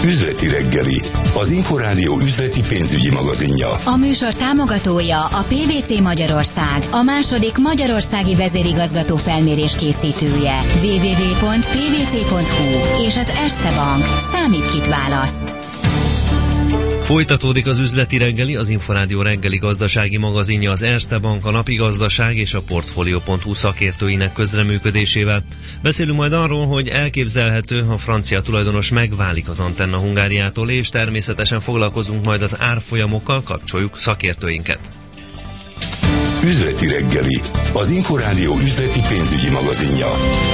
Üzleti reggeli, az Inforádió üzleti pénzügyi magazinja. A műsor támogatója a PwC Magyarország, a második magyarországi vezérigazgató felmérés készítője. www.pwc.hu és az Erste Bank. Számít, kit választ. Folytatódik az üzleti reggeli, az Inforádió reggeli gazdasági magazinja az Erste Bank, a Napi Gazdaság és a Portfolio.hu szakértőinek közreműködésével. Beszélünk majd arról, hogy elképzelhető, ha francia tulajdonos megválik az Antenna Hungáriától, és természetesen foglalkozunk majd az árfolyamokkal, kapcsoljuk szakértőinket. Üzleti reggeli, az Inforádió üzleti pénzügyi magazinja.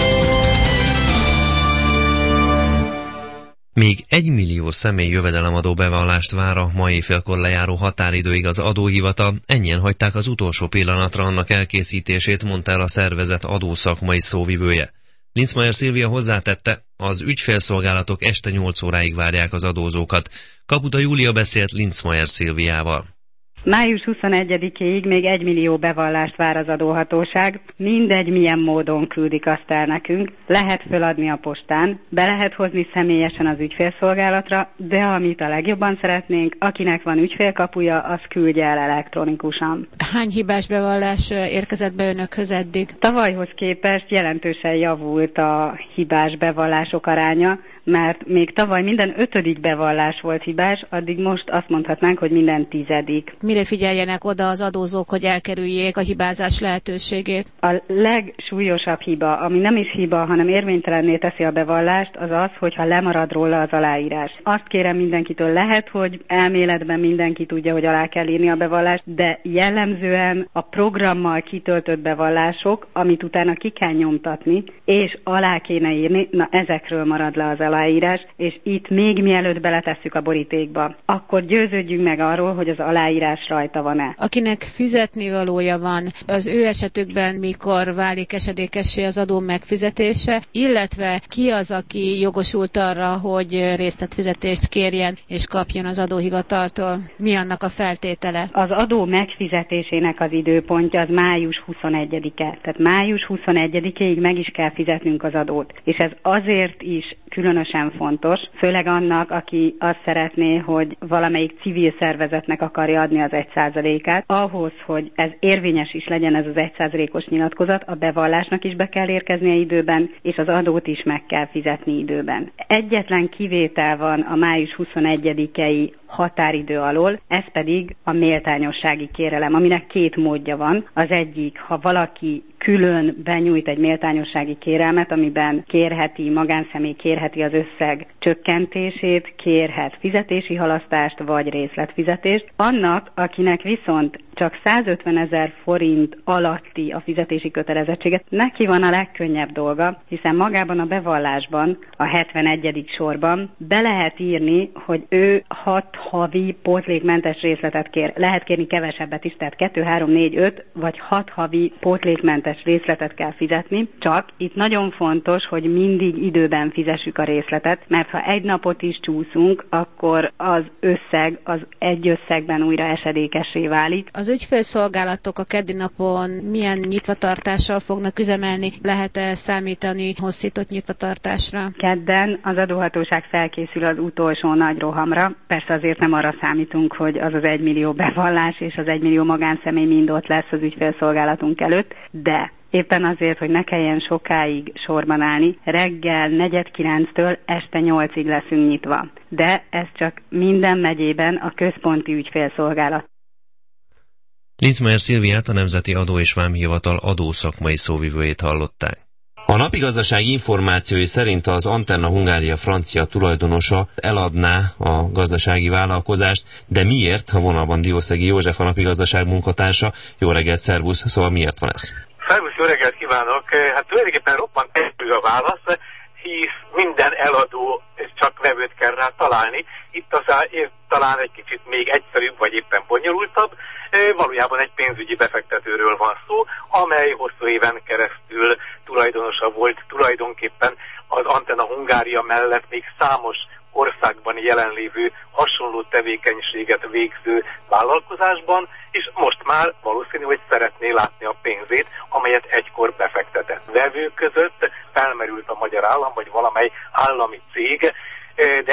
Még 1 millió személy jövedelemadó bevallást vár a ma éjfélkor lejáró határidőig az adóhivatal. Ennyien hagyták az utolsó pillanatra annak elkészítését, mondta el a szervezet adószakmai szóvivője. Linzmeier Szilvia hozzátette, az ügyfélszolgálatok este 8 óráig várják az adózókat. Kaputa Júlia beszélt Linzmeier Szilviával. Május 21-ig még 1 millió bevallást vár az adóhatóság, mindegy milyen módon küldik azt el nekünk, lehet föladni a postán, be lehet hozni személyesen az ügyfélszolgálatra, de amit a legjobban szeretnénk, akinek van ügyfélkapuja, az küldje el elektronikusan. Hány hibás bevallás érkezett be önökhöz eddig? Tavalyhoz képest jelentősen javult a hibás bevallások aránya, mert még tavaly minden 5. bevallás volt hibás, addig most azt mondhatnánk, hogy minden 10. Mire figyeljenek oda az adózók, hogy elkerüljék a hibázás lehetőségét? A legsúlyosabb hiba, ami nem is hiba, hanem érvénytelenné teszi a bevallást, az az, hogyha lemarad róla az aláírás. Azt kérem mindenkitől, lehet, hogy elméletben mindenki tudja, hogy alá kell írni a bevallást, de jellemzően a programmal kitöltött bevallások, amit utána ki kell nyomtatni, és alá kéne írni, na ezekről marad le az aláírás, és itt még mielőtt beletesszük a borítékba, akkor győződjünk meg arról, hogy az aláírás rajta van-e. Akinek fizetnivalója van, az ő esetükben mikor válik esedékessé az adó megfizetése, illetve ki az, aki jogosult arra, hogy részletfizetést kérjen és kapjon az adóhivataltól? Mi annak a feltétele? Az adó megfizetésének az időpontja az május 21-e. Tehát május 21-ig meg is kell fizetnünk az adót. És ez azért is különösen fontos, főleg annak, aki azt szeretné, hogy valamelyik civil szervezetnek akarja adni az 1%-át. Ahhoz, hogy ez érvényes is legyen ez az 1%-os nyilatkozat, a bevallásnak is be kell érkeznie időben, és az adót is meg kell fizetni időben. Egyetlen kivétel van a május 21-i határidő alól, ez pedig a méltányossági kérelem, aminek 2 módja van. Az egyik, ha valaki külön benyújt egy méltányossági kérelmet, amiben magánszemély kérheti az összeg csökkentését, kérhet fizetési halasztást vagy részletfizetést. Annak, akinek viszont csak 150 000 forint alatti a fizetési kötelezettséget, neki van a legkönnyebb dolga, hiszen magában a bevallásban, a 71. sorban be lehet írni, hogy ő 6 havi pótlékmentes részletet kér. Lehet kérni kevesebbet is, tehát 2, 3, 4, 5 vagy 6 havi pótlékmentes részletet kell fizetni, csak itt nagyon fontos, hogy mindig időben fizessük a részletet, mert ha egy napot is csúszunk, akkor az összeg az egy összegben újra esedékessé válik. Az ügyfélszolgálatok a keddi napon milyen nyitvatartással fognak üzemelni? Lehet-e számítani hosszított nyitvatartásra? Kedden az adóhatóság felkészül az utolsó nagy rohamra. Persze azért nem arra számítunk, hogy az 1 millió bevallás és az 1 millió magánszemély mind ott lesz az ügyfélszolgálatunk előtt, de éppen azért, hogy ne kelljen sokáig sorban állni, reggel 8:45-től este 8-ig leszünk nyitva. De ez csak minden megyében a központi ügyfélszolgálat. Linzmeier Szilviát, a Nemzeti Adó és Vámhivatal adószakmai szóvivőjét hallották. A Napi Gazdaság információi szerint az Antenna Hungária francia tulajdonosa eladná a gazdasági vállalkozást, de miért, ha vonalban Diószegi József, a Napi Gazdaság munkatársa? Jó reggelt, szervusz, szóval miért van ez? Szervusz, jó reggelt kívánok! Hát tulajdonképpen roppant egyszerű a válasz, hisz minden eladó csak vevőt kell rá találni. Itt talán egy kicsit még egyszerűbb, vagy éppen bonyolultabb. Valójában egy pénzügyi befektetőről van szó, amely hosszú éven keresztül tulajdonosa volt tulajdonképpen az Antenna Hungária mellett még számos országban jelenlévő hasonló tevékenységet végző vállalkozásban, és most már valószínű, hogy szeretné látni a pénzét, amelyet egykor befektetett. Vevők között felmerült a magyar állam, vagy valamely állami cég, de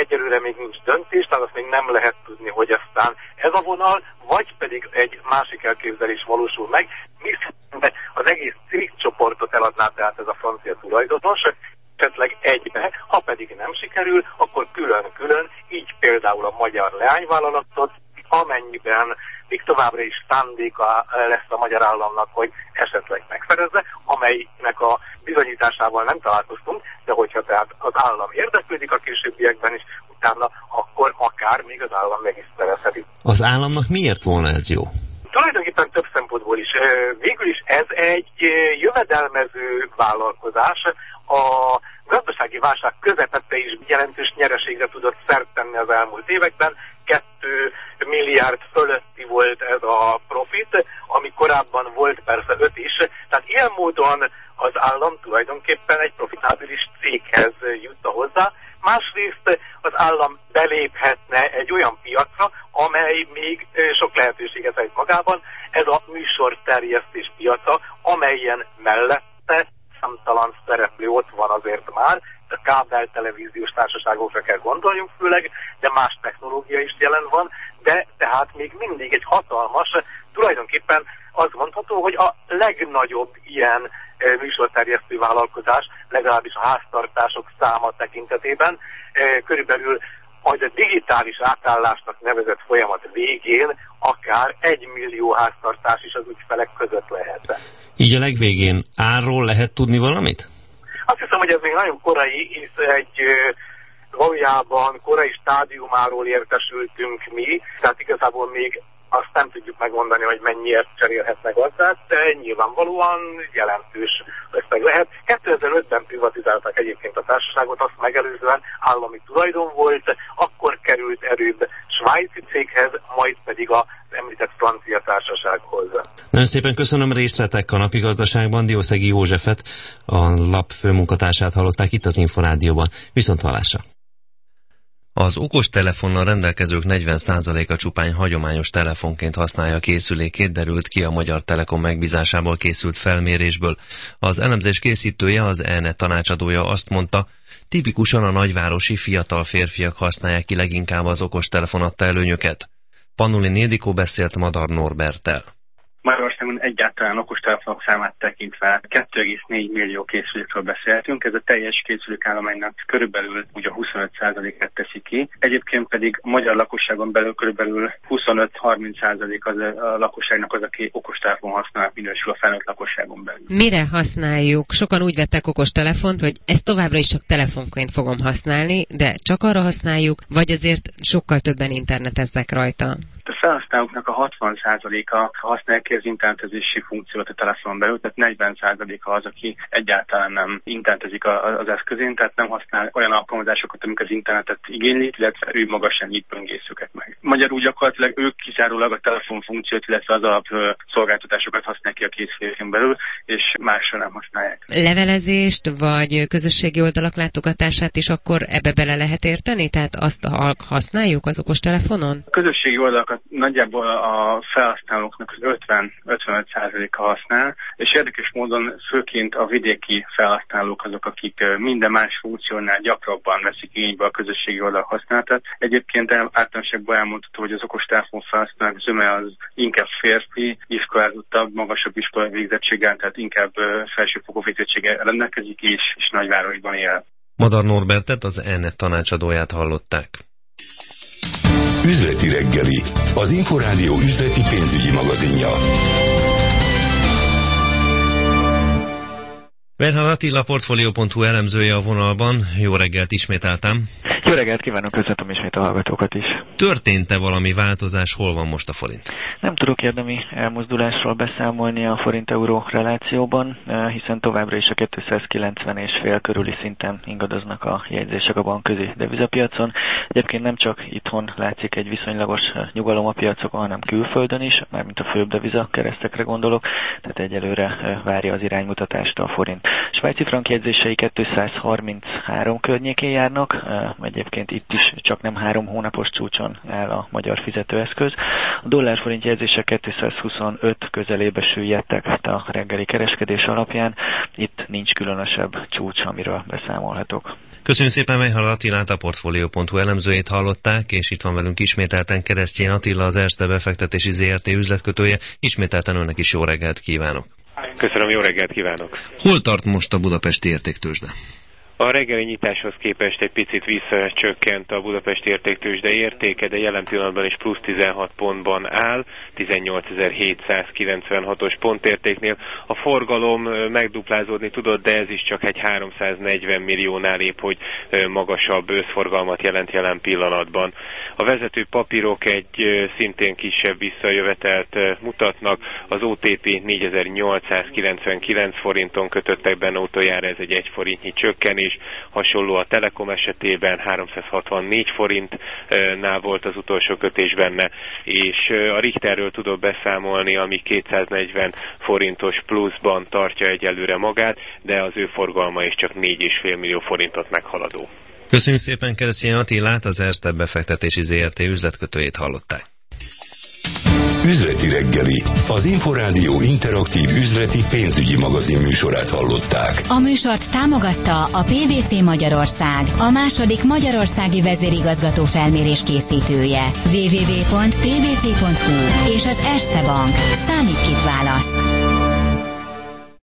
egyelőre még nincs döntés, tehát azt még nem lehet tudni, hogy aztán ez a vonal, vagy pedig egy másik elképzelés valósul meg, miszerint az egész cégcsoportot eladná tehát ez a francia tulajdonos, esetleg egybe, ha pedig nem sikerül, akkor külön-külön, így például a magyar leányvállalatot, amennyiben még továbbra is szándéka lesz a magyar államnak, hogy esetleg megszerezze, amelynek a bizonyításával nem találkoztunk, de hogyha tehát az állam érdeklődik a későbbiekben is, utána akkor akár még az állam meg is szerezheti. Az államnak miért volna ez jó? Tulajdonképpen több szempontból is. Végül is ez egy jövedelmező vállalkozás. A gazdasági válság közepette is jelentős nyereségre tudott szert tenni az elmúlt években. 2 milliárd fölötti volt ez a profit, ami korábban volt persze 5 is. Tehát ilyen módon az állam tulajdonképpen egy profitábilis céghez jutta hozzá. Másrészt az állam beléphetne egy olyan piacra, amely még sok lehetőséget rejt magában. Ez a műsorterjesztés piaca, amelyen mellette számtalan szereplő ott van azért már, a kábel televíziós társaságokra kell gondoljunk főleg, de más technológia is jelen van, de tehát még mindig egy hatalmas, tulajdonképpen azt mondható, hogy a legnagyobb ilyen műsorterjesztő vállalkozás, legalábbis a háztartások száma tekintetében, körülbelül majd a digitális átállásnak nevezett folyamat végén akár 1 millió háztartás is az ügyfelek között lehet. Így a legvégén árról lehet tudni valamit? Azt hiszem, hogy ez még nagyon korai, hisz egy valójában korai stádiumáról értesültünk mi, tehát igazából még azt nem tudjuk megmondani, hogy mennyiért cserélhetnek gazdát, de nyilvánvalóan jelentős összeg lehet. 2005-ben privatizálták egyébként a társaságot, azt megelőzően állami tulajdon volt, akkor került erőbb svájci céghez, majd pedig az említett francia társasághoz. Nagyon szépen köszönöm, részletek a napi gazdaságban. Diószegi Józsefet, a lap főmunkatársát hallották itt az Inforádióban. Viszonthallásra! Az okostelefonnal rendelkezők 40%-a csupán hagyományos telefonként használja a készülékét, derült ki a Magyar Telekom megbízásából készült felmérésből. Az elemzés készítője, az ELNET tanácsadója azt mondta, tipikusan a nagyvárosi fiatal férfiak használják ki leginkább az okostelefon adta előnyöket. Pannulin Ildikó beszélt Madar Norberttel. Magyarországon egyáltalán okostelefonok számát tekintve 2,4 millió készülékről beszéltünk, ez a teljes készülékállománynak körülbelül ugye 25%-et teszi ki. Egyébként pedig a magyar lakosságon belül körülbelül 25-30% az a lakosságnak az, aki okostelefon használ, minősül a felnőtt lakosságon belül. Mire használjuk? Sokan úgy vettek okostelefont, hogy ezt továbbra is csak telefonként fogom használni, de csak arra használjuk, vagy azért sokkal többen interneteznek rajta? A felhasználóknak a 60%-a használja ki az internetezési funkciót a telefonon belül, tehát 40%-a az, aki egyáltalán nem internetezik az eszközén, tehát nem használ olyan alkalmazásokat, amik az internetet igénylik, illetve ő maga sem nyit böngészőket meg. Magyarul gyakorlatilag ők kizárólag a telefonfunkciót, illetve az alap szolgáltatásokat használják ki a készüléken belül, és másra nem használják. Levelezést vagy közösségi oldalak látogatását is akkor ebbe bele lehet érteni? Tehát azt használjuk az okostelefonon? A közösségi oldalakat nagyjából a felhasználóknak az 50-55%-a használ, és érdekes módon főként a vidéki felhasználók azok, akik minden más funkciónál gyakrabban veszik igénybe a közösségi oldalak használatát. Egyébként általánosságban elmondható, hogy az okostelefon felhasználók zöme az inkább férfi, iskolázottabb, magasabb iskolai végzettséggel, tehát inkább felsőfokú végzettséggel rendelkezik, és nagyvárosban él. Madar Norbertet, az ELNET tanácsadóját hallották. Üzleti reggeli, az Inforádió üzleti pénzügyi magazinja. Bernhard Attila, Portfolio.hu elemzője a vonalban. Jó reggelt ismételtem. Jó reggelt kívánok, köszöntöm ismét a hallgatókat is. Történt-e valami változás, hol van most a forint? Nem tudok érdemi elmozdulásról beszámolni a forint-euró relációban, hiszen továbbra is a 290,5 körüli szinten ingadoznak a jegyzések a bankközi devizapiacon. Egyébként nem csak itthon látszik egy viszonylagos nyugalom a piacokon, hanem külföldön is, mármint a főbb deviza keresztekre gondolok, tehát egyelőre várja az iránymutatást a forint. Svájci frank jegyzései 233 környékén járnak, egyébként itt is csak nem 3 hónapos csúcson áll a magyar fizetőeszköz. A dollár-forint jegyzések 225 közelébe süllyedtek a reggeli kereskedés alapján. Itt nincs különösebb csúcs, amiről beszámolhatok. Köszönjük szépen, Weichel Attilát, a Portfolio.hu elemzőjét hallották, és itt van velünk ismételten Keresztyén Attila, az Erste befektetési ZRT üzletkötője. Ismételten önnek is jó reggelt kívánok! Köszönöm, jó reggelt kívánok! Hol tart most a budapesti értéktőzsde? A reggeli nyitáshoz képest egy picit visszacsökkent a Budapesti Értéktőzsde értéke, de jelen pillanatban is plusz 16 pontban áll, 18.796-os pontértéknél. A forgalom megduplázódni tudott, de ez is csak egy 340 milliónál épp, hogy magasabb összforgalmat jelent jelen pillanatban. A vezető papírok egy szintén kisebb visszajövetelt mutatnak. Az OTP 4899 forinton kötöttek benne utoljára, ez egy 1 forintnyi csökkenés. Hasonló a Telekom esetében 364 forintnál volt az utolsó kötés benne, és a Richterről tudok beszámolni, ami 240 forintos pluszban tartja egyelőre magát, de az ő forgalma is csak 4,5 millió forintot meghaladó. Köszönjük szépen Keresztyén Attilát, az Erste befektetési ZRT üzletkötőjét hallották. Üzleti reggeli, az Inforádió interaktív üzleti pénzügyi magazin műsorát hallották. A műsort támogatta a PwC Magyarország, a második magyarországi vezérigazgató felmérés készítője. www.pwc.hu és az Erste Bank. Számít kit választ.